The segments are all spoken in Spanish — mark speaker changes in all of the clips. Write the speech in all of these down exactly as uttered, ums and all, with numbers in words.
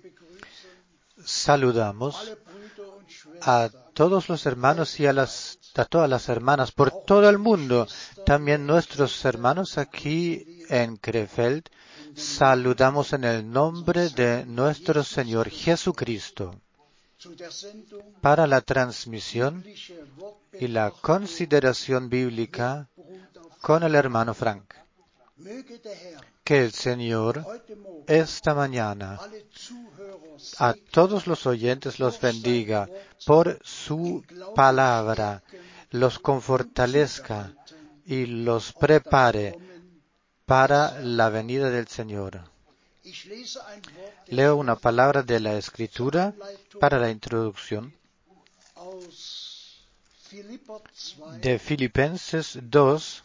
Speaker 1: Saludamos a todos los hermanos y a, las, a todas las hermanas por todo el mundo. También nuestros hermanos aquí en Krefeld. Saludamos en el nombre de nuestro Señor Jesucristo para la transmisión y la consideración bíblica con el hermano Frank. Que el Señor esta mañana a todos los oyentes los bendiga por su palabra, los confortalezca y los prepare para la venida del Señor. Leo una palabra de la Escritura para la introducción de Filipenses dos,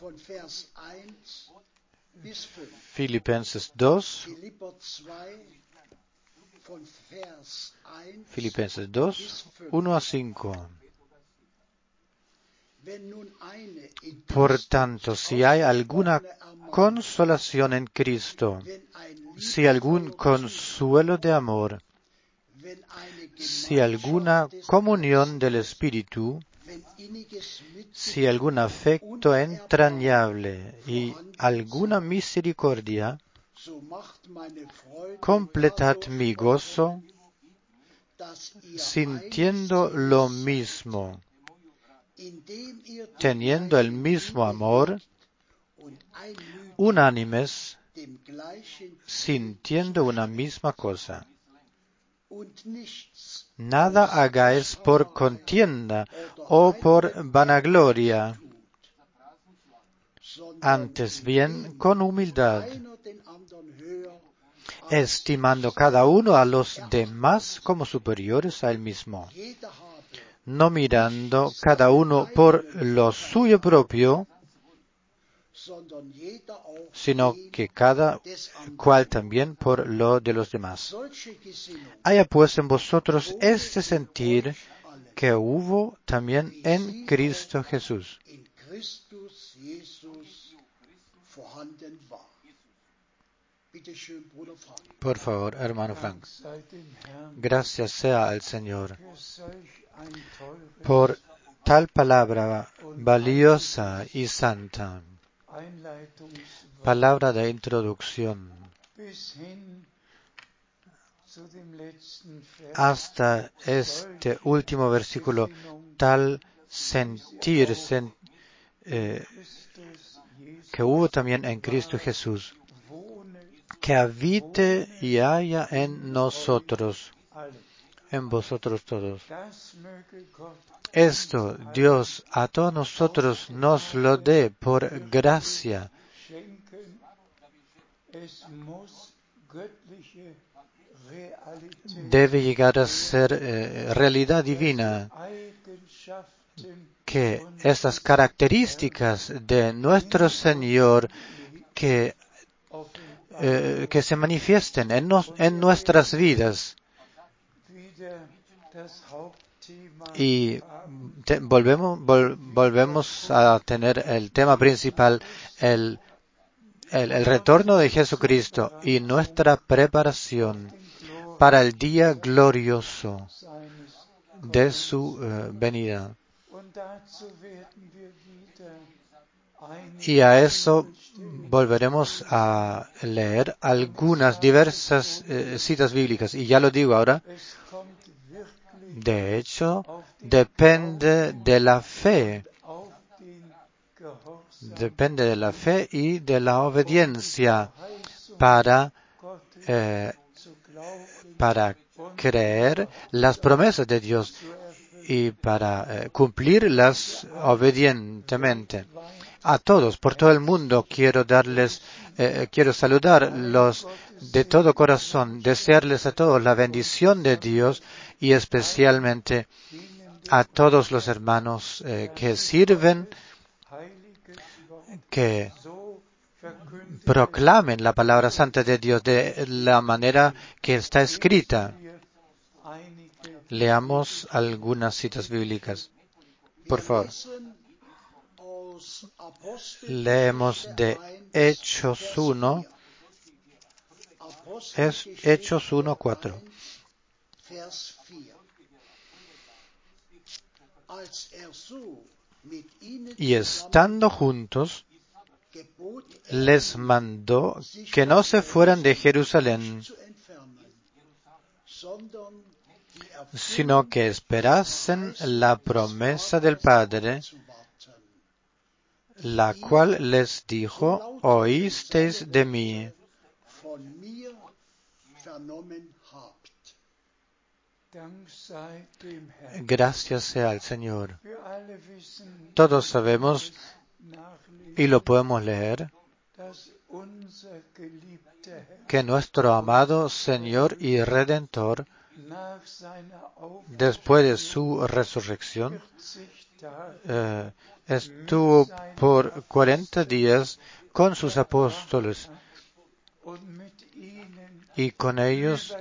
Speaker 1: Filipenses dos, Filipenses dos, uno a cinco. Por tanto, si hay alguna consolación en Cristo, si algún consuelo de amor, si alguna comunión del Espíritu, si algún afecto entrañable y alguna misericordia, completad mi gozo sintiendo lo mismo, teniendo el mismo amor, unánimes, sintiendo una misma cosa. Nada hagáis por contienda o por vanagloria, antes bien con humildad, estimando cada uno a los demás como superiores a él mismo, no mirando cada uno por lo suyo propio, sino que cada cual también por lo de los demás. Haya pues en vosotros este sentir que hubo también en Cristo Jesús. Por favor, hermano Frank. Gracias sea al Señor por tal palabra valiosa y santa. Palabra de introducción hasta este último versículo, tal sentir sen, eh, que hubo también en Cristo Jesús, que habite y haya en nosotros, en vosotros todos. Esto Dios a todos nosotros nos lo dé por gracia. Debe llegar a ser eh, realidad divina, que estas características de nuestro Señor que, eh, que se manifiesten en, nos, en nuestras vidas. Y te, volvemos, vol, volvemos a tener el tema principal, el, el, el retorno de Jesucristo y nuestra preparación para el día glorioso de su uh, venida. Y a eso volveremos a leer algunas diversas eh, citas bíblicas. Y ya lo digo ahora, de hecho, depende de la fe. Depende de la fe y de la obediencia para, eh, para creer las promesas de Dios y para eh, cumplirlas obedientemente. A todos, por todo el mundo, quiero darles, eh, quiero saludarlos de todo corazón, desearles a todos la bendición de Dios y especialmente a todos los hermanos eh, que sirven, que proclamen la palabra santa de Dios de la manera que está escrita. Leamos algunas citas bíblicas. Por favor. Leemos de Hechos uno, es Hechos uno, cuatro. Y estando juntos, les mandó que no se fueran de Jerusalén, sino que esperasen la promesa del Padre, la cual les dijo: oísteis de mí. Gracias sea al Señor. Todos sabemos, y lo podemos leer, que nuestro amado Señor y Redentor, después de su resurrección, eh, estuvo por cuarenta días con sus apóstoles y con ellos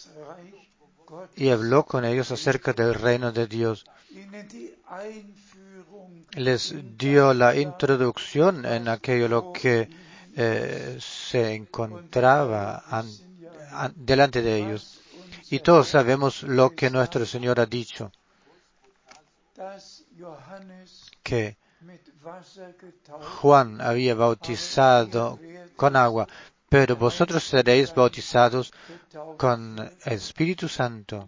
Speaker 1: y habló con ellos acerca del reino de Dios. Les dio la introducción en aquello lo que eh, se encontraba an, an, delante de ellos. Y todos sabemos lo que nuestro Señor ha dicho, que Juan había bautizado con agua, pero vosotros seréis bautizados con el Espíritu Santo.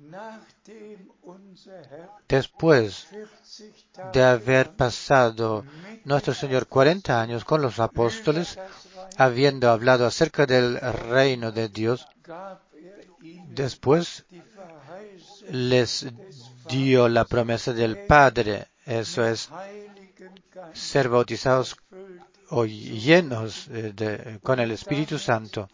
Speaker 1: Después de haber pasado nuestro Señor cuarenta años con los apóstoles, habiendo hablado acerca del reino de Dios, después les dio la promesa del Padre, eso es, ser bautizados o llenos de, con el Espíritu Santo.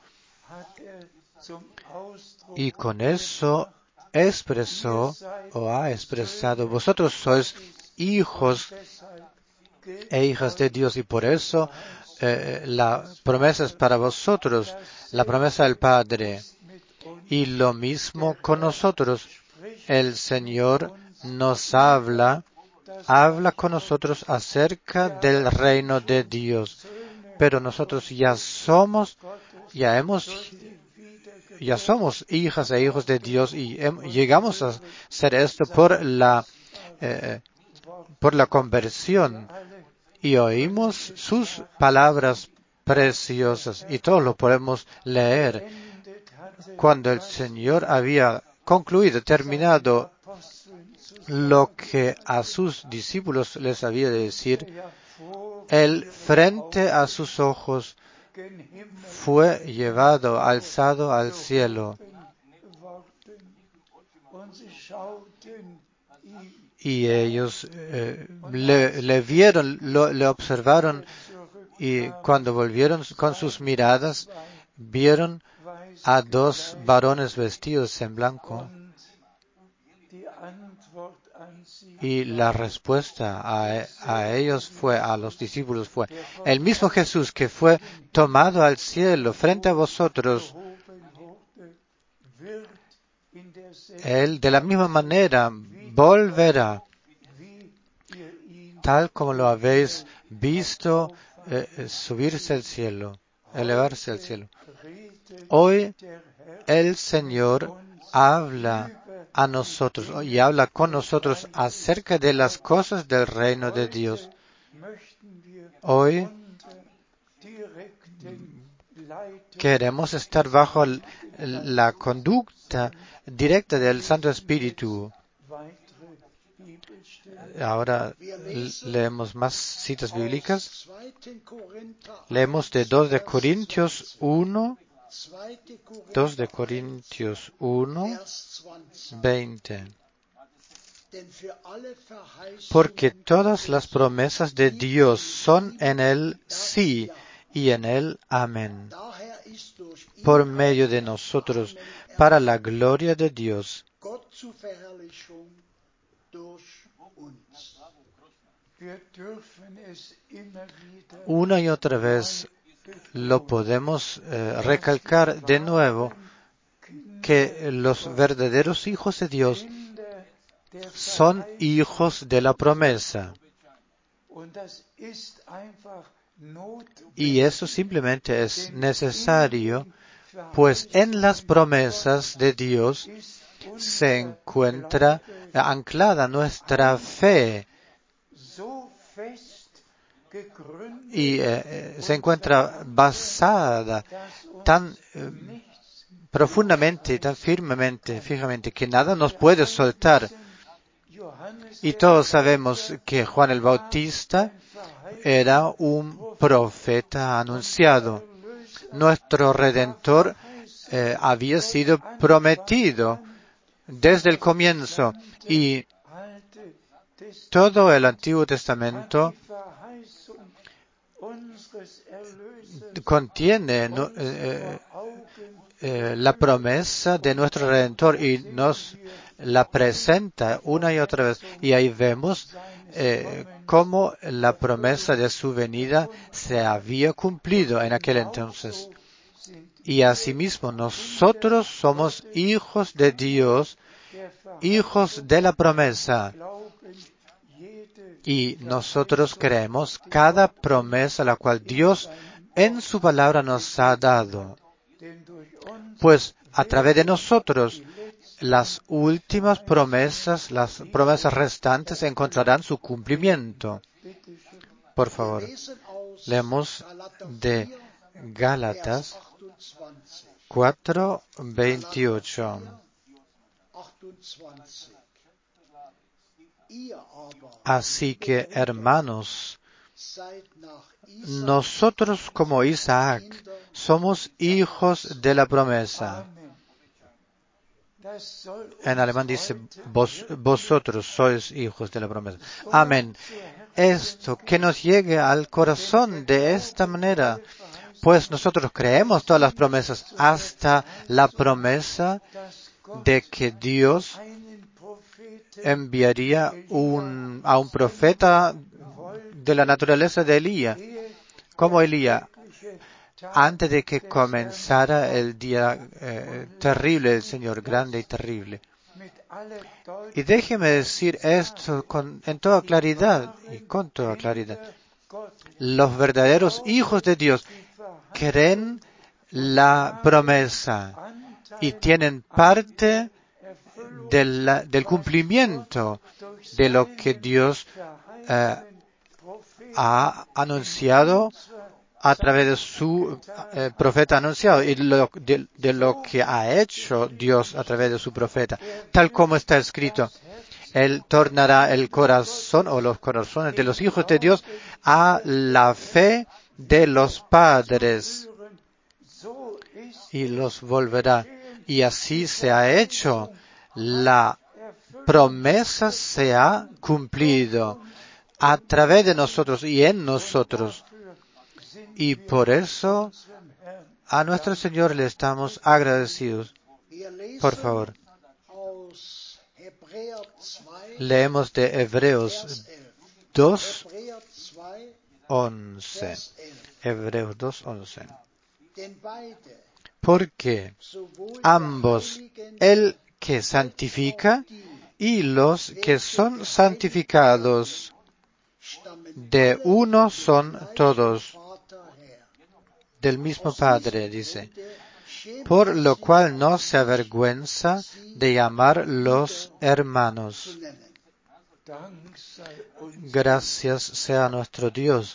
Speaker 1: Y con eso expresó o ha expresado: vosotros sois hijos e hijas de Dios, y por eso eh, la promesa es para vosotros, la promesa del Padre. Y lo mismo con nosotros. El Señor nos habla, habla con nosotros acerca del reino de Dios. Pero nosotros ya somos, ya hemos, ya somos hijas e hijos de Dios, y hem, llegamos a ser esto por la, eh, por la conversión. Y oímos sus palabras preciosas, y todos lo podemos leer. Cuando el Señor había concluido, terminado lo que a sus discípulos les había de decir, Él frente a sus ojos fue llevado, alzado al cielo. Y ellos eh, le, le vieron, lo, le observaron, y cuando volvieron con sus miradas, vieron a dos varones vestidos en blanco. Y la respuesta a, a ellos fue, a los discípulos fue: el mismo Jesús que fue tomado al cielo frente a vosotros, Él de la misma manera volverá, tal como lo habéis visto eh, subirse al cielo, elevarse al cielo. Hoy el Señor habla a nosotros y habla con nosotros acerca de las cosas del reino de Dios. Hoy queremos estar bajo la conducta directa del Santo Espíritu. Ahora leemos más citas bíblicas. Leemos de dos de Corintios uno, dos de Corintios uno, veinte. Porque todas las promesas de Dios son en Él sí y en Él amén, por medio de nosotros, para la gloria de Dios. Una y otra vez lo podemos eh, recalcar de nuevo, que los verdaderos hijos de Dios son hijos de la promesa. Y eso simplemente es necesario, pues en las promesas de Dios se encuentra anclada nuestra fe y eh, se encuentra basada tan eh, profundamente, tan firmemente, fijamente, que nada nos puede soltar. Y todos sabemos que Juan el Bautista era un profeta anunciado. Nuestro Redentor eh, había sido prometido desde el comienzo y todo el Antiguo Testamento contiene no, eh, eh, la promesa de nuestro Redentor y nos la presenta una y otra vez. Y ahí vemos eh, cómo la promesa de su venida se había cumplido en aquel entonces. Y asimismo nosotros somos hijos de Dios, hijos de la promesa. Y nosotros creemos cada promesa la cual Dios en su palabra nos ha dado. Pues a través de nosotros las últimas promesas, las promesas restantes encontrarán su cumplimiento. Por favor, leemos de Gálatas cuatro veintiocho. Así que, hermanos, nosotros como Isaac somos hijos de la promesa. En alemán dice, Vos, vosotros sois hijos de la promesa. Amén. Esto, que nos llegue al corazón de esta manera, pues nosotros creemos todas las promesas, hasta la promesa de que Dios enviaría un, a un profeta de la naturaleza de Elías, como Elías, antes de que comenzara el día eh, terrible del Señor, grande y terrible. Y déjeme decir esto con, en toda claridad, y con toda claridad. Los verdaderos hijos de Dios creen la promesa y tienen parte de la, del cumplimiento de lo que Dios eh, ha anunciado a través de su eh, profeta anunciado y lo, de, de lo que ha hecho Dios a través de su profeta, tal como está escrito. Él tornará el corazón o los corazones de los hijos de Dios a la fe de los padres y los volverá. Y así se ha hecho. La promesa se ha cumplido a través de nosotros y en nosotros. Y por eso a nuestro Señor le estamos agradecidos. Por favor. Leemos de Hebreos dos once. Hebreos dos once. Porque ambos, el que santifica y los que son santificados, de uno son todos, del mismo Padre, dice, por lo cual no se avergüenza de llamar los hermanos. Gracias sea nuestro Dios.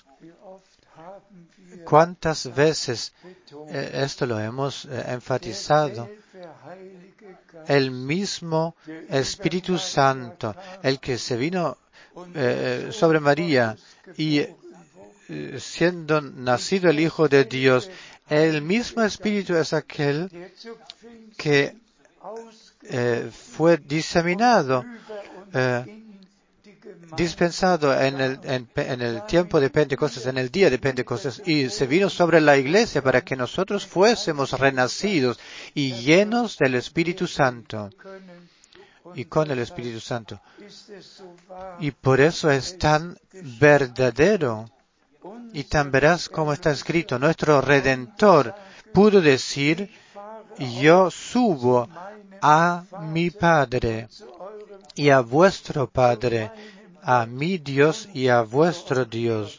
Speaker 1: ¿Cuántas veces eh, esto lo hemos eh, enfatizado? El mismo Espíritu Santo, el que se vino eh, sobre María y eh, siendo nacido el Hijo de Dios, el mismo Espíritu es aquel que eh, fue diseminado, eh, dispensado en el, en, en el tiempo de Pentecostés, en el día de Pentecostés, y se vino sobre la iglesia para que nosotros fuésemos renacidos y llenos del Espíritu Santo, y con el Espíritu Santo. Y por eso es tan verdadero y tan veraz como está escrito. Nuestro Redentor pudo decir, yo subo a mi Padre y a vuestro Padre, a mi Dios y a vuestro Dios.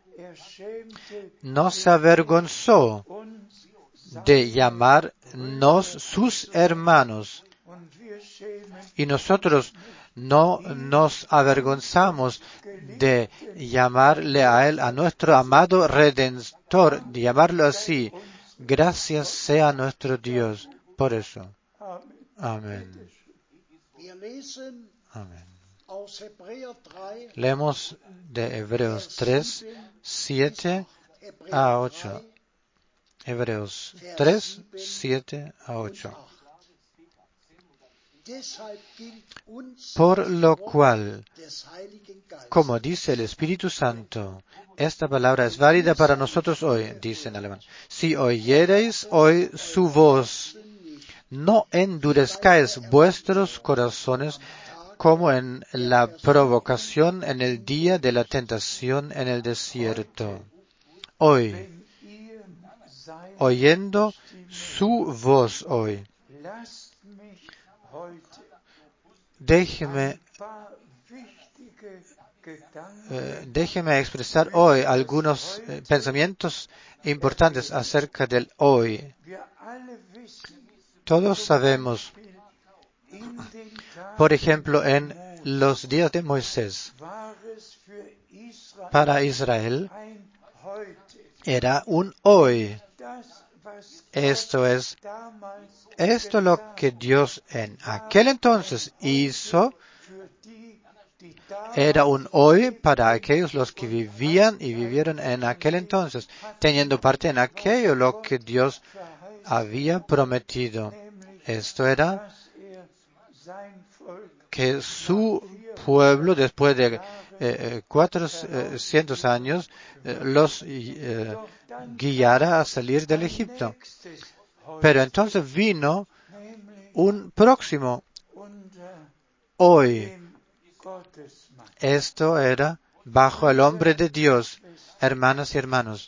Speaker 1: No se avergonzó de llamarnos sus hermanos. Y nosotros no nos avergonzamos de llamarle a Él, a nuestro amado Redentor, de llamarlo así. Gracias sea nuestro Dios por eso. Amén. Amén. Leemos de Hebreos tres, siete a ocho. Hebreos tres, siete a ocho. Por lo cual, como dice el Espíritu Santo, esta palabra es válida para nosotros hoy, dice en alemán. Si oyereis hoy su voz, no endurezcáis vuestros corazones como en la provocación en el día de la tentación en el desierto. Hoy, oyendo su voz hoy, déjeme, eh, déjeme expresar hoy algunos eh, pensamientos importantes acerca del hoy. Todos sabemos, por ejemplo, en los días de Moisés, para Israel era un hoy. Esto es, esto lo que Dios en aquel entonces hizo, era un hoy para aquellos los que vivían y vivieron en aquel entonces, teniendo parte en aquello lo que Dios había prometido. Esto era que su pueblo, después de eh, cuatrocientos años, eh, los eh, guiara a salir del Egipto. Pero entonces vino un próximo hoy. Esto era bajo el hombre de Dios, hermanas y hermanos.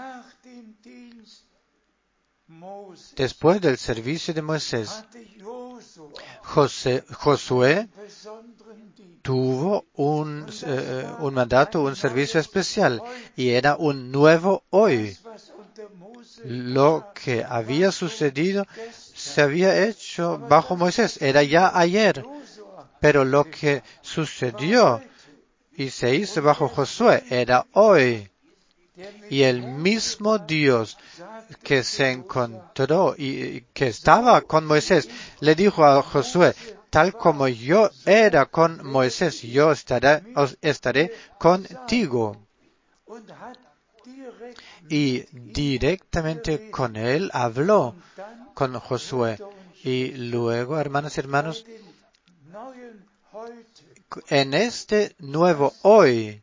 Speaker 1: Después del servicio de Moisés, José, Josué tuvo un, eh, un mandato, un servicio especial, y era un nuevo hoy. Lo que había sucedido se había hecho bajo Moisés, era ya ayer, pero lo que sucedió y se hizo bajo Josué era hoy. Y el mismo Dios que se encontró y que estaba con Moisés le dijo a Josué: tal como yo era con Moisés, yo estaré, estaré contigo. Y directamente con él habló con Josué. Y luego, hermanos y hermanos, en este nuevo hoy,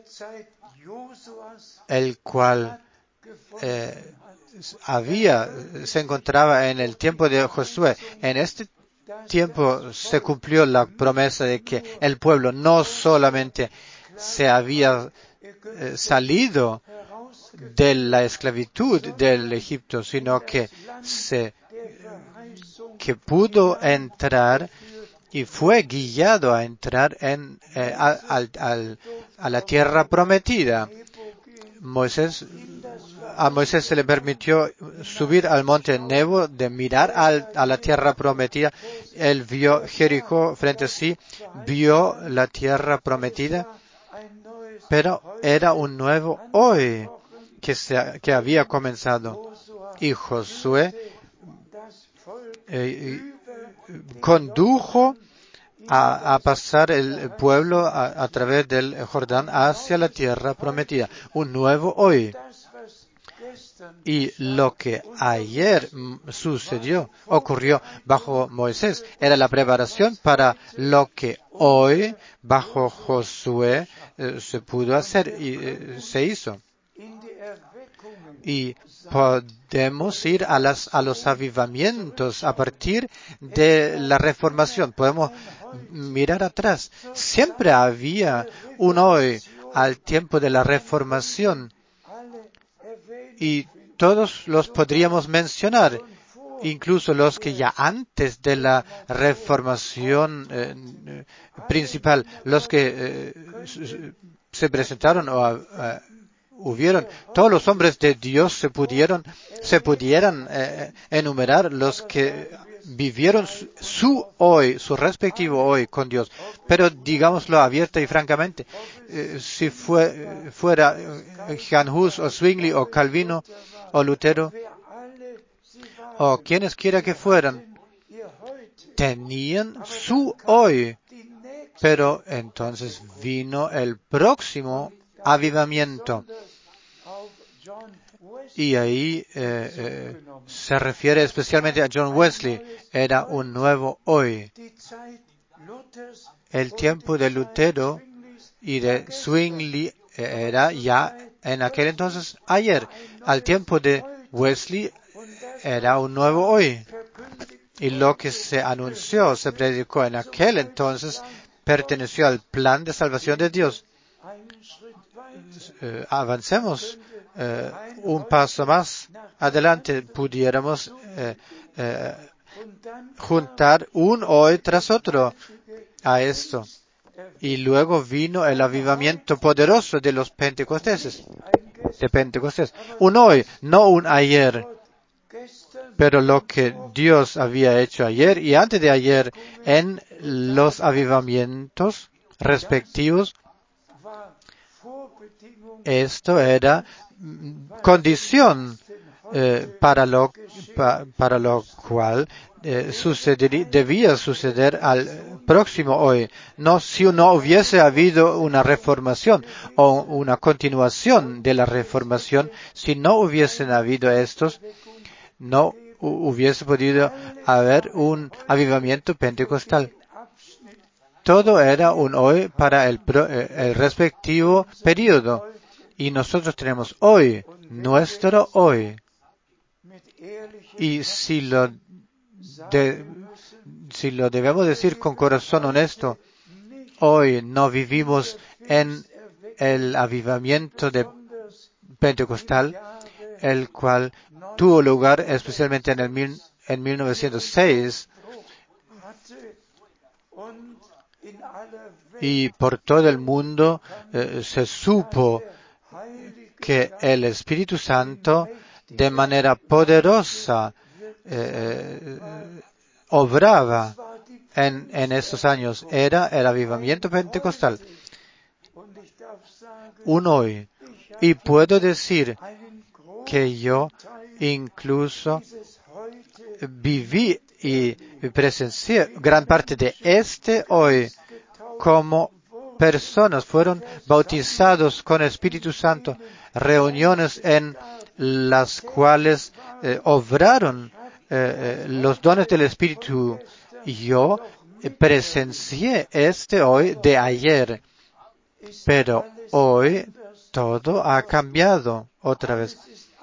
Speaker 1: el cual eh, había, se encontraba en el tiempo de Josué, en este tiempo se cumplió la promesa de que el pueblo no solamente se había eh, salido de la esclavitud del Egipto, sino que se que pudo entrar y fue guiado a entrar en eh, a, a, a, a la tierra prometida. Moisés, a Moisés se le permitió subir al monte Nebo, de mirar al, a la tierra prometida. Él vio Jericó frente a sí, vio la tierra prometida, pero era un nuevo hoy que, se, que había comenzado. Y Josué eh, condujo a, a pasar el pueblo a, a través del Jordán hacia la tierra prometida. Un nuevo hoy. Y lo que ayer sucedió, ocurrió bajo Moisés, era la preparación para lo que hoy, bajo Josué, eh, se pudo hacer y eh, se hizo. Y podemos ir a, las, a los avivamientos a partir de la reformación. Podemos mirar atrás. Siempre había un hoy al tiempo de la reformación. Y todos los podríamos mencionar, incluso los que ya antes de la reformación eh, principal, los que eh, se presentaron o uh, hubieron, todos los hombres de Dios se pudieron, se pudieran eh, enumerar, los que vivieron su, su hoy, su respectivo hoy con Dios. Pero digámoslo abierta y francamente, eh, si fue, fuera eh, Jan Hus o Zwingli o Calvino o Lutero o quienes quiera que fueran, tenían su hoy. Pero entonces vino el próximo avivamiento. Y ahí eh, eh, se refiere especialmente a John Wesley. Era un nuevo hoy. El tiempo de Lutero y de Zwingli era ya en aquel entonces ayer. Al tiempo de Wesley era un nuevo hoy. Y lo que se anunció, se predicó en aquel entonces, perteneció al plan de salvación de Dios. Eh, avancemos eh, un paso más adelante, pudiéramos eh, eh, juntar un hoy tras otro a esto. Y luego vino el avivamiento poderoso de los pentecosteses, de Pentecostés. Un hoy, no un ayer. Pero lo que Dios había hecho ayer y antes de ayer en los avivamientos respectivos, esto era condición eh, para lo pa, para lo cual eh, suceder, debía suceder al próximo hoy. No si no hubiese habido una reformación o una continuación de la reformación, si no hubiesen habido estos, no hubiese podido haber un avivamiento pentecostal. Todo era un hoy para el, pro, el respectivo periodo. Y nosotros tenemos hoy, nuestro hoy. Y si lo, de, si lo debemos decir con corazón honesto, hoy no vivimos en el avivamiento de pentecostal, el cual tuvo lugar especialmente en el mil, en mil novecientos seis y por todo el mundo eh, se supo que el Espíritu Santo de manera poderosa eh, obraba en, en estos años. Era el avivamiento pentecostal. Un hoy. Y puedo decir que yo incluso viví y presencié gran parte de este hoy como personas fueron bautizados con Espíritu Santo, reuniones en las cuales eh, obraron eh, los dones del Espíritu. Yo presencié este hoy de ayer, pero hoy todo ha cambiado otra vez.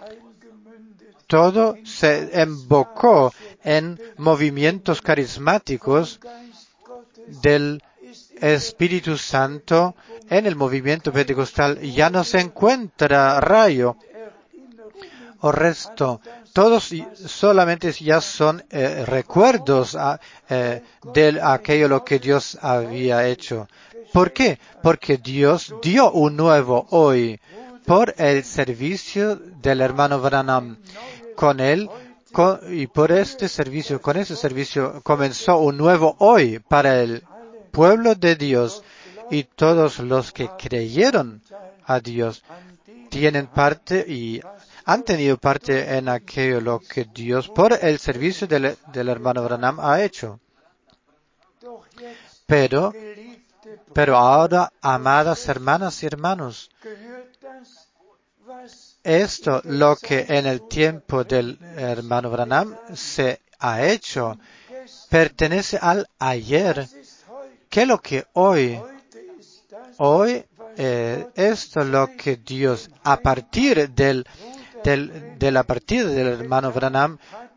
Speaker 1: Todo se embocó en movimientos carismáticos del Espíritu Santo en el movimiento pentecostal. Ya no se encuentra rayo o resto. Todos solamente ya son eh, recuerdos a, eh, de aquello lo que Dios había hecho. ¿Por qué? Porque Dios dio un nuevo hoy por el servicio del hermano Branham. Con él con, y por este servicio, con ese servicio comenzó un nuevo hoy para el pueblo de Dios, y todos los que creyeron a Dios tienen parte y han tenido parte en aquello lo que Dios por el servicio del, del hermano Branham ha hecho. Pero, pero ahora, amadas hermanas y hermanos, esto lo que en el tiempo del hermano Branham se ha hecho pertenece al ayer. ¿Qué es lo que hoy? Hoy eh, esto es lo que Dios a partir del, del, de la partida del hermano Branham,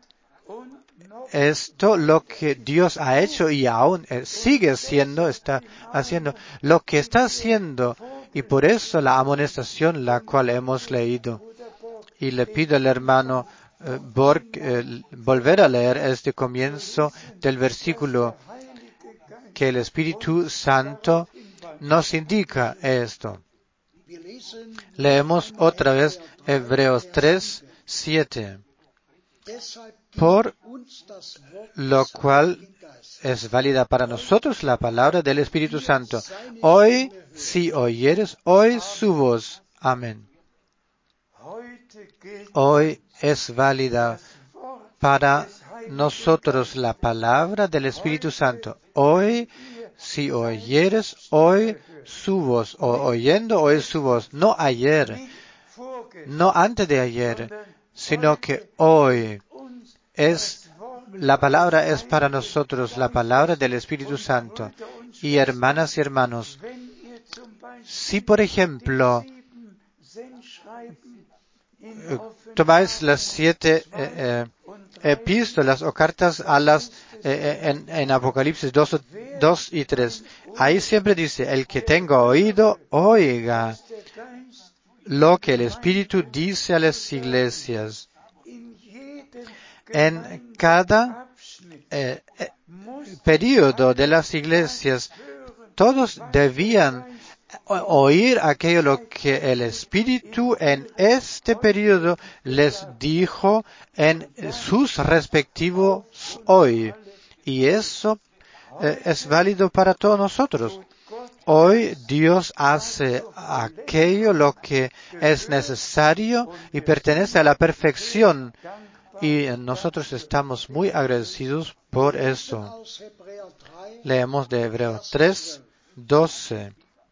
Speaker 1: esto lo que Dios ha hecho y aún eh, sigue haciendo, está haciendo lo que está haciendo, y por eso la amonestación la cual hemos leído. Y le pido al hermano eh, Borg eh, volver a leer este comienzo del versículo que el Espíritu Santo nos indica esto. Leemos otra vez Hebreos tres, siete. por lo cual es válida para nosotros la palabra del Espíritu Santo. Hoy, si oyeres, hoy su voz. Amén. Hoy es válida para nosotros la palabra del Espíritu Santo. Hoy, si oyeres, hoy su voz. O oyendo, hoy su voz. No ayer, no antes de ayer, sino que hoy es, la palabra es para nosotros la palabra del Espíritu Santo. Y hermanas y hermanos, si por ejemplo tomáis las siete eh, eh, epístolas o cartas a las eh, en, en Apocalipsis dos y tres, ahí siempre dice, el que tenga oído, oiga lo que el Espíritu dice a las iglesias. En cada eh, eh, periodo de las iglesias, todos debían oír aquello lo que el Espíritu en este periodo les dijo en sus respectivos hoy. Y eso eh, es válido para todos nosotros. Hoy Dios hace aquello lo que es necesario y pertenece a la perfección. Y nosotros estamos muy agradecidos por eso. Leemos de Hebreos tres, doce.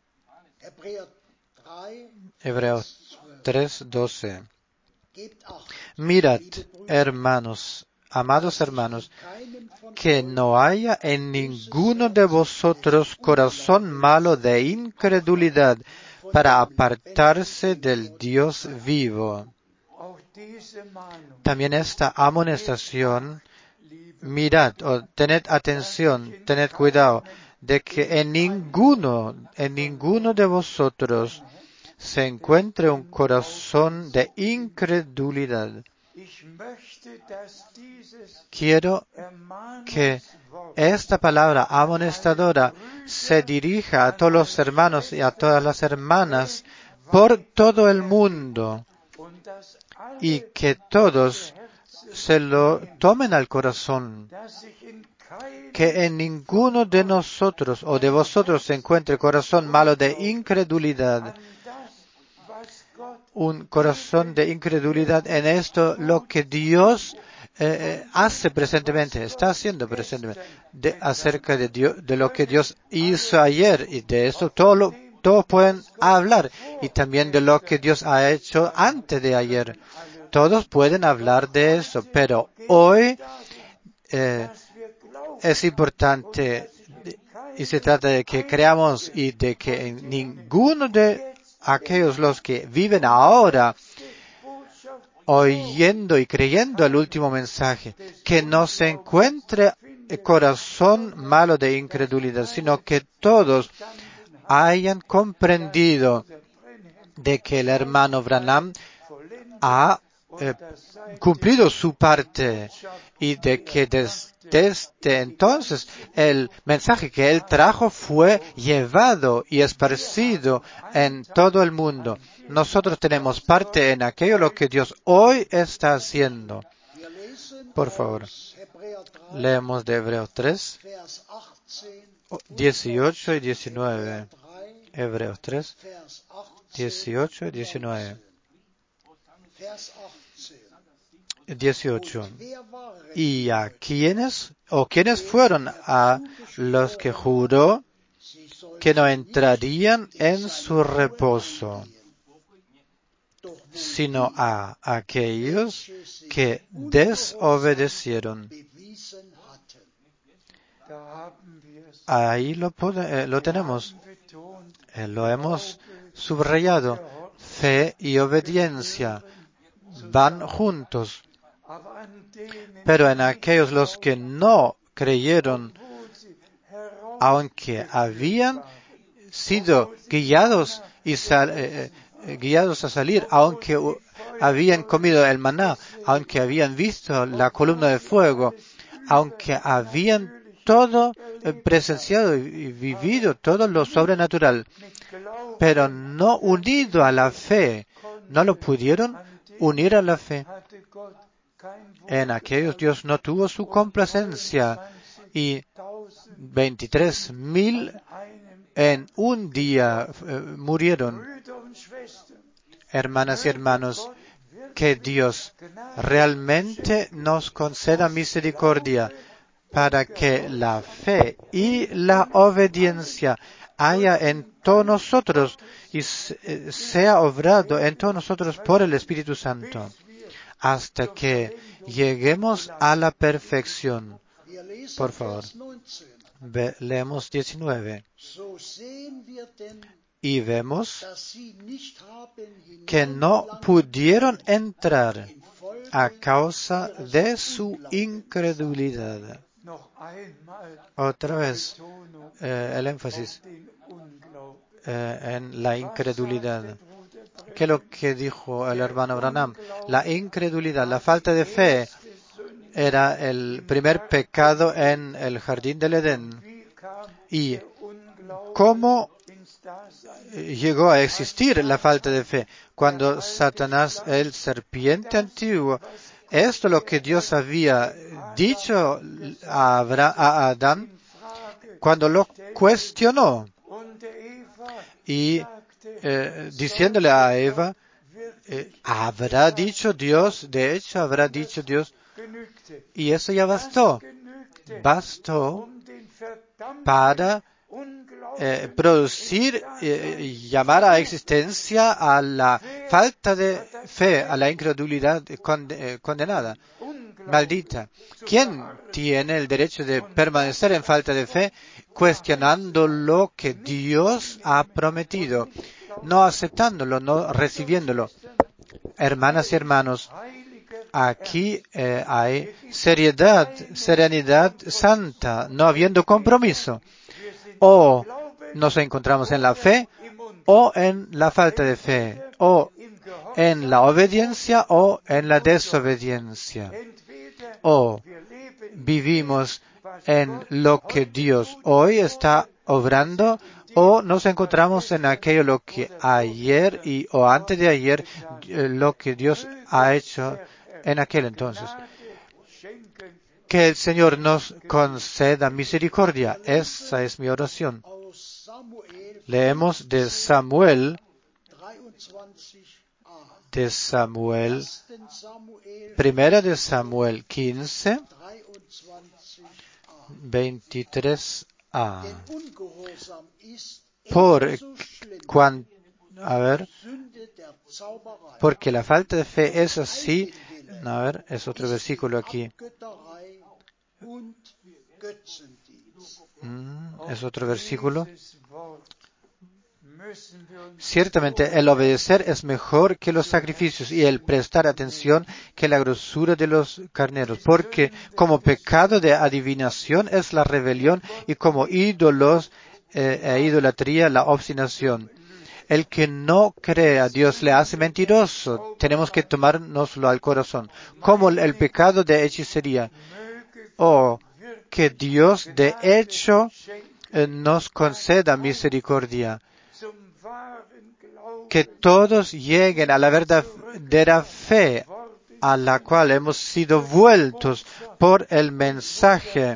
Speaker 1: Hebreos tres, doce. Mirad, hermanos, amados hermanos, que no haya en ninguno de vosotros corazón malo de incredulidad para apartarse del Dios vivo. También esta amonestación, mirad, o tened atención, tened cuidado, de que en ninguno, en ninguno de vosotros se encuentre un corazón de incredulidad. Quiero que esta palabra amonestadora se dirija a todos los hermanos y a todas las hermanas por todo el mundo y que todos se lo tomen al corazón. Que en ninguno de nosotros o de vosotros se encuentre corazón malo de incredulidad. Un corazón de incredulidad en esto, lo que Dios eh, hace presentemente, está haciendo presentemente, de, acerca de, Dios, de lo que Dios hizo ayer, y de eso todo lo, todos pueden hablar, y también de lo que Dios ha hecho antes de ayer. Todos pueden hablar de eso, pero hoy eh, es importante, y se trata de que creamos y de que en ninguno de aquellos los que viven ahora oyendo y creyendo el último mensaje, que no se encuentre el corazón malo de incredulidad, sino que todos hayan comprendido de que el hermano Branham ha eh, cumplido su parte y de que des, desde entonces el mensaje que él trajo fue llevado y esparcido en todo el mundo. Nosotros tenemos parte en aquello lo que Dios hoy está haciendo. Por favor, leemos de Hebreos tres, dieciocho y diecinueve. Hebreos tres, dieciocho y diecinueve. dieciocho. ¿Y a quiénes o quiénes fueron a los que juró que no entrarían en su reposo, sino a aquellos que desobedecieron? Ahí lo, pode, eh, lo tenemos. Eh, lo hemos subrayado. Fe y obediencia van juntos. Pero en aquellos los que no creyeron, aunque habían sido guiados y sal, eh, eh, guiados a salir, aunque uh, habían comido el maná, aunque habían visto la columna de fuego, aunque habían todo eh, presenciado y vivido todo lo sobrenatural, pero no unido a la fe, no lo pudieron unir a la fe. En aquellos Dios no tuvo su complacencia y veintitrés mil en un día eh, murieron. Hermanas y hermanos, que Dios realmente nos conceda misericordia para que la fe y la obediencia haya en todos nosotros y sea obrado en todos nosotros por el Espíritu Santo, hasta que lleguemos a la perfección. Por favor, Ve, leemos diecinueve. Y vemos que no pudieron entrar a causa de su incredulidad. Otra vez, eh, el énfasis eh, en la incredulidad. ¿Qué es lo que dijo el hermano Branham? La incredulidad, la falta de fe, era el primer pecado en el jardín del Edén. ¿Y cómo llegó a existir la falta de fe? Cuando Satanás, el serpiente antiguo, esto es lo que Dios había dicho a, Abra- a Adán, cuando lo cuestionó y eh, diciéndole a Eva, eh, habrá dicho Dios, de hecho habrá dicho Dios, y eso ya bastó, bastó para eh, producir, eh, llamar a existencia a la falta de fe, a la incredulidad conde- eh, condenada, maldita. ¿Quién tiene el derecho de permanecer en falta de fe cuestionando lo que Dios ha prometido, no aceptándolo, no recibiéndolo? Hermanas y hermanos, aquí eh, hay seriedad, serenidad santa, no habiendo compromiso. O nos encontramos en la fe o en la falta de fe, o en la obediencia o en la desobediencia. O vivimos en lo que Dios hoy está obrando, o nos encontramos en aquello lo que ayer y o antes de ayer eh, lo que Dios ha hecho en aquel entonces. Que el Señor nos conceda misericordia. Esa es mi oración. Leemos de Samuel, de Samuel, primera de Samuel quince, veintitrés a. Por cuan, a ver, porque la falta de fe es así. A ver, es otro versículo aquí. Mm, es otro versículo. Ciertamente el obedecer es mejor que los sacrificios y el prestar atención que la grosura de los carneros, porque como pecado de adivinación es la rebelión y como ídolos eh, e idolatría la obstinación. El que no cree a Dios le hace mentiroso. Tenemos que tomárnoslo al corazón. Como el pecado de hechicería. O que Dios de hecho eh, nos conceda misericordia. Que todos lleguen a la verdadera fe a la cual hemos sido vueltos por el mensaje.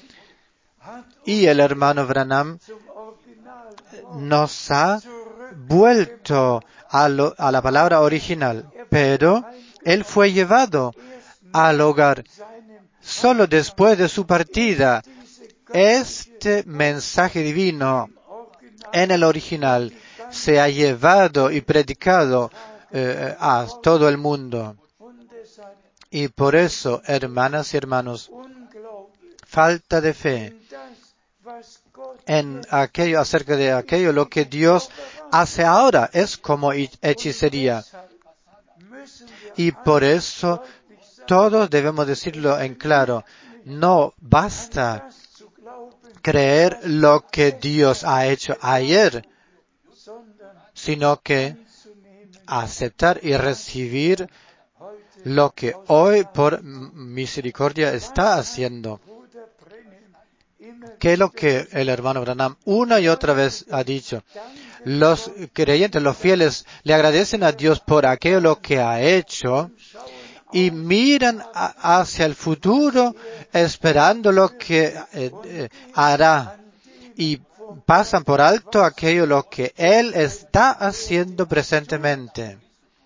Speaker 1: Y el hermano Branham nos ha vuelto a, lo, a la palabra original, pero él fue llevado al hogar solo después de su partida. Este mensaje divino en el original se ha llevado y predicado eh, a todo el mundo. Y por eso, hermanas y hermanos, falta de fe en aquello, acerca de aquello, lo que Dios hace ahora es como hechicería. Y por eso todos debemos decirlo en claro. No basta creer lo que Dios ha hecho ayer, sino que aceptar y recibir lo que hoy por misericordia está haciendo. ¿Qué es lo que el hermano Branham una y otra vez ha dicho? Los creyentes, los fieles, le agradecen a Dios por aquello lo que ha hecho y miran a, hacia el futuro esperando lo que eh, eh, hará y pasan por alto aquello lo que Él está haciendo presentemente.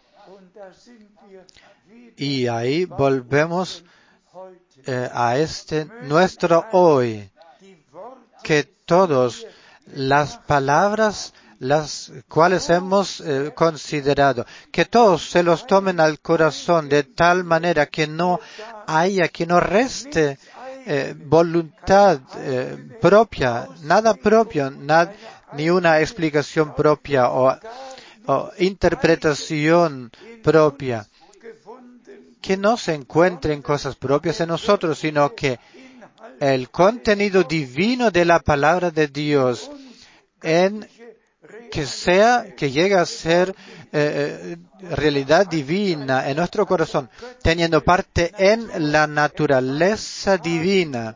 Speaker 1: Y ahí volvemos eh, a este nuestro hoy, que todos las palabras las cuales hemos eh, considerado, que todos se los tomen al corazón de tal manera que no haya, que no reste eh, voluntad eh, propia, nada propio, nad, ni una explicación propia o, o interpretación propia, que no se encuentren cosas propias en nosotros, sino que el contenido divino de la palabra de Dios en que sea, que llegue a ser eh, realidad divina en nuestro corazón, teniendo parte en la naturaleza divina,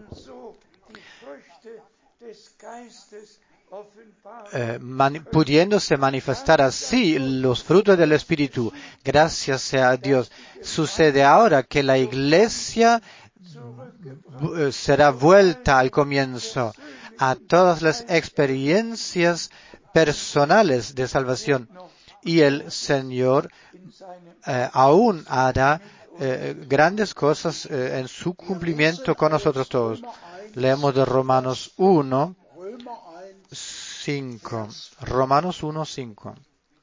Speaker 1: eh, mani- pudiéndose manifestar así los frutos del Espíritu. Gracias sea a Dios. Sucede ahora que la iglesia eh, será vuelta al comienzo a todas las experiencias personales de salvación, y el Señor eh, aún hará eh, grandes cosas eh, en su cumplimiento con nosotros todos. Leemos de Romanos uno, cinco. Romanos uno, cinco.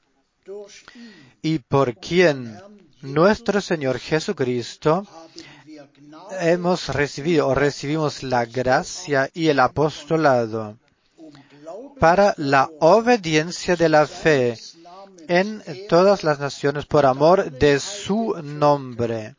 Speaker 1: Y por quien nuestro Señor Jesucristo hemos recibido o recibimos la gracia y el apostolado para la obediencia de la fe en todas las naciones por amor de su nombre.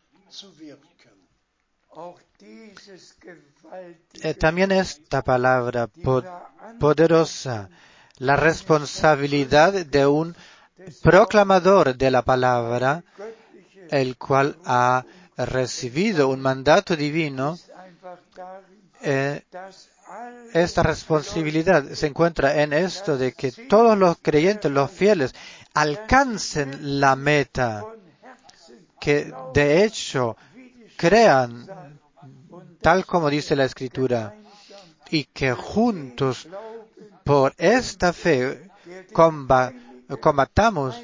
Speaker 1: Eh, también esta palabra po- poderosa, la responsabilidad de un proclamador de la palabra, el cual ha recibido un mandato divino, eh, esta responsabilidad se encuentra en esto de que todos los creyentes, los fieles, alcancen la meta, que de hecho crean tal como dice la Escritura, y que juntos por esta fe comba- combatamos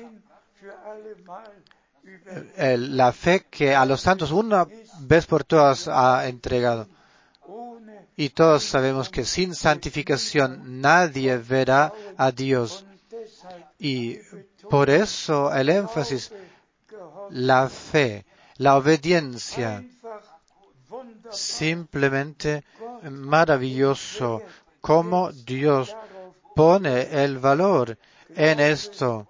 Speaker 1: eh, la fe que a los santos una vez por todas ha entregado. Y todos sabemos que sin santificación nadie verá a Dios. Y por eso el énfasis, la fe, la obediencia, simplemente maravilloso cómo Dios pone el valor en esto.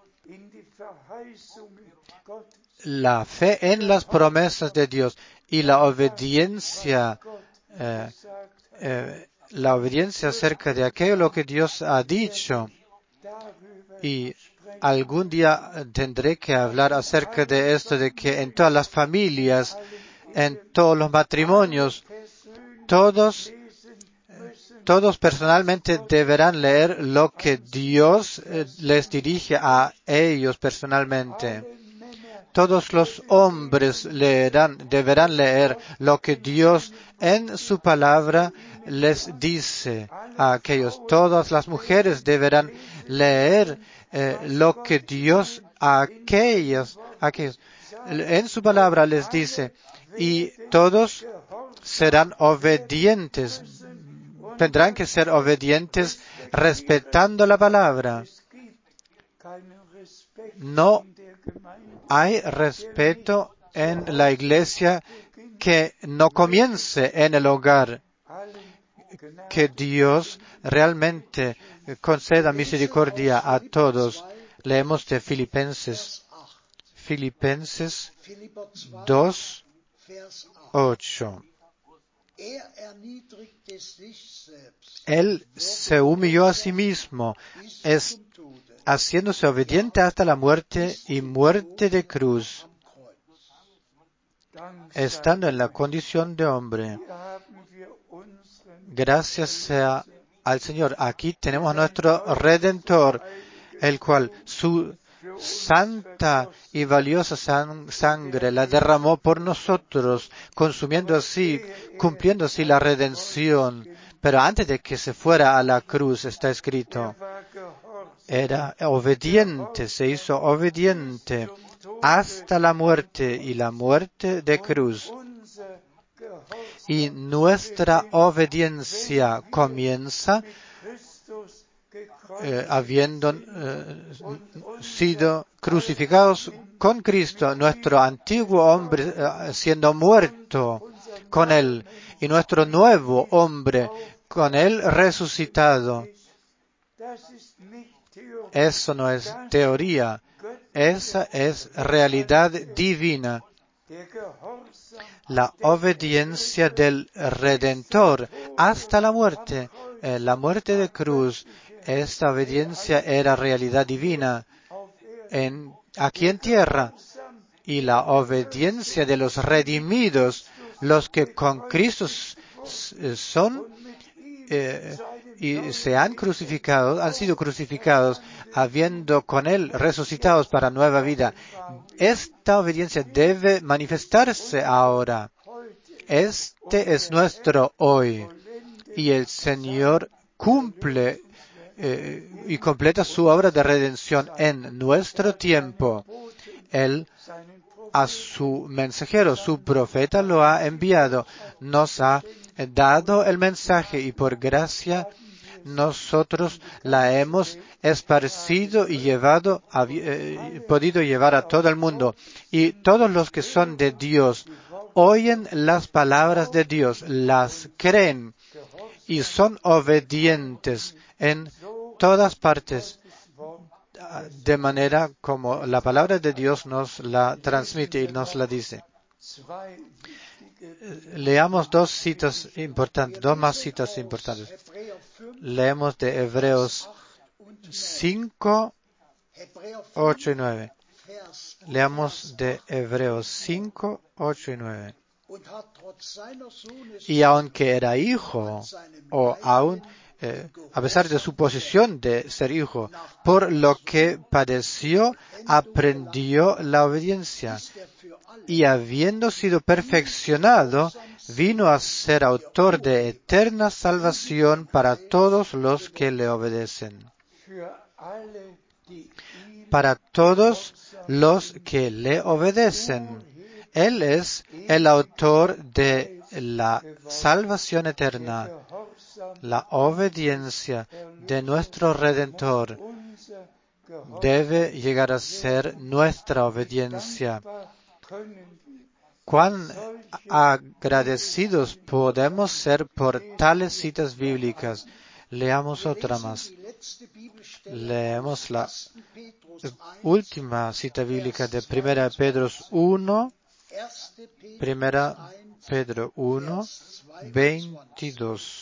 Speaker 1: La fe en las promesas de Dios y la obediencia, eh, eh, la obediencia acerca de aquello lo que Dios ha dicho. Y algún día tendré que hablar acerca de esto, de que en todas las familias, en todos los matrimonios, todos, todos personalmente deberán leer lo que Dios eh, les dirige a ellos personalmente. Todos los hombres leerán, deberán leer lo que Dios en su palabra les dice a aquellos. Todas las mujeres deberán leer eh, lo que Dios a aquellos, aquellos en su palabra les dice, y todos serán obedientes, tendrán que ser obedientes respetando la palabra. No hay respeto en la iglesia que no comience en el hogar. Que Dios realmente conceda misericordia a todos. Leemos de Filipenses, Filipenses dos, ocho. Él se humilló a sí mismo, es, haciéndose obediente hasta la muerte y muerte de cruz, estando en la condición de hombre. Gracias sea al Señor. Aquí tenemos a nuestro Redentor, el cual su, santa y valiosa san- sangre la derramó por nosotros, consumiendo así, cumpliendo así la redención. Pero antes de que se fuera a la cruz, está escrito, era obediente, se hizo obediente hasta la muerte y la muerte de cruz. Y nuestra obediencia comienza eh, habiendo eh, sido crucificados con Cristo, nuestro antiguo hombre eh, siendo muerto con Él y nuestro nuevo hombre con Él resucitado. Eso no es teoría, esa es realidad divina. La obediencia del Redentor hasta la muerte, eh, la muerte de cruz, esta obediencia era realidad divina en, aquí en tierra. Y la obediencia de los redimidos, los que con Cristo son eh, y se han crucificado, han sido crucificados, habiendo con Él resucitados para nueva vida. Esta obediencia debe manifestarse ahora. Este es nuestro hoy. Y el Señor cumple eh, y completa su obra de redención en nuestro tiempo. Él a su mensajero, su profeta, lo ha enviado, nos ha dado el mensaje y por gracia nosotros la hemos esparcido y llevado, eh, podido llevar a todo el mundo. Y todos los que son de Dios oyen las palabras de Dios, las creen y son obedientes en todas partes, de manera como la palabra de Dios nos la transmite y nos la dice. Leamos dos citas importantes, dos más citas importantes. Leemos de Hebreos cinco, ocho y nueve. Leamos de Hebreos cinco, ocho y nueve. Y aunque era hijo, o aún Eh, a pesar de su posición de ser hijo, por lo que padeció, aprendió la obediencia. Y habiendo sido perfeccionado, vino a ser autor de eterna salvación para todos los que le obedecen. Para todos los que le obedecen. Él es el autor de la salvación eterna. La obediencia de nuestro Redentor debe llegar a ser nuestra obediencia. Cuán agradecidos podemos ser por tales citas bíblicas. Leamos otra más. Leemos la última cita bíblica de Primera Pedro uno, Primera Pedro uno, veintidós.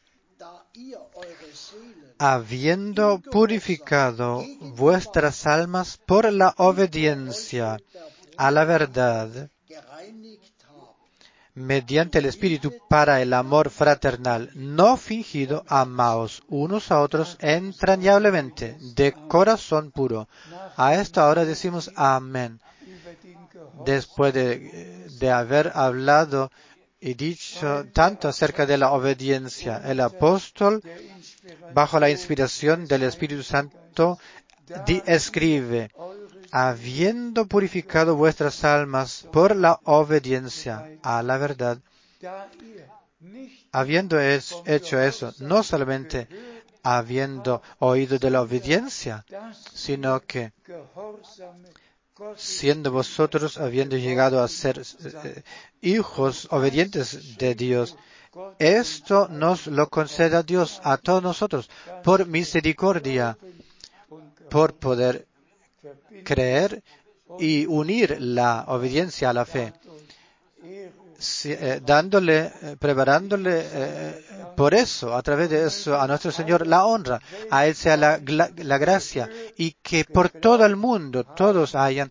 Speaker 1: Habiendo purificado vuestras almas por la obediencia a la verdad, mediante el Espíritu para el amor fraternal, no fingido, amaos unos a otros entrañablemente, de corazón puro. A esto ahora decimos amén. Después de, de haber hablado y dicho tanto acerca de la obediencia, el apóstol, bajo la inspiración del Espíritu Santo, di, escribe, habiendo purificado vuestras almas por la obediencia a la verdad, habiendo es, hecho eso, no solamente habiendo oído de la obediencia, sino que siendo vosotros habiendo llegado a ser eh, hijos obedientes de Dios, esto nos lo concede a Dios, a todos nosotros, por misericordia, por poder creer y unir la obediencia a la fe, si, eh, dándole, eh, preparándole eh, por eso, a través de eso, a nuestro Señor la honra, a Él sea la, la, la gracia, y que por todo el mundo todos hayan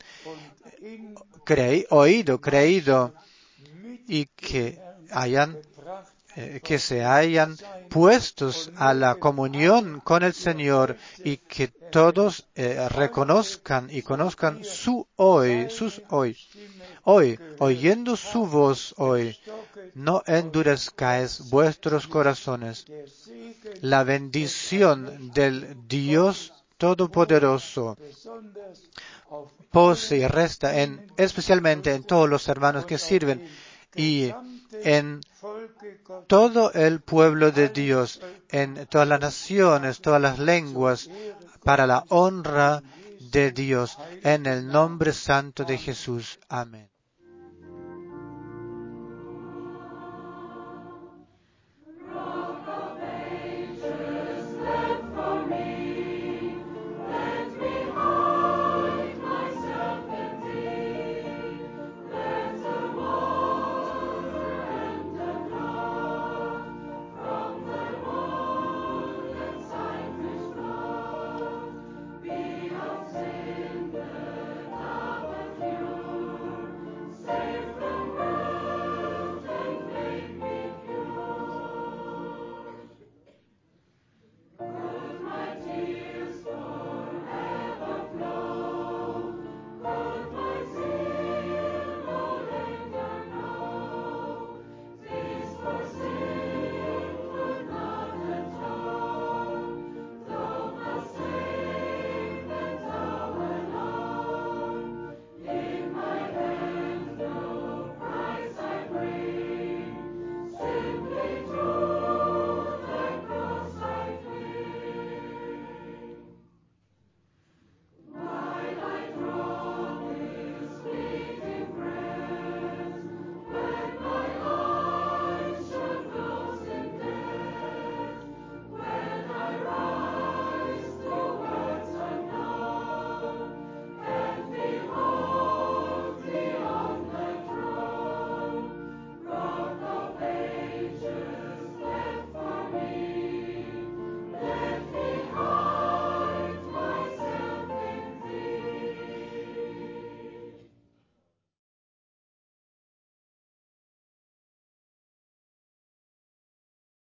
Speaker 1: creí, oído, creído, y que hayan eh, que se hayan puestos a la comunión con el Señor y que todos eh, reconozcan y conozcan su hoy, sus hoy. Hoy, oyendo su voz hoy, no endurezcáis vuestros corazones. La bendición del Dios Todopoderoso pose y resta en, especialmente en todos los hermanos que sirven y en todo el pueblo de Dios, en todas las naciones, todas las lenguas, para la honra de Dios, en el nombre santo de Jesús. Amén.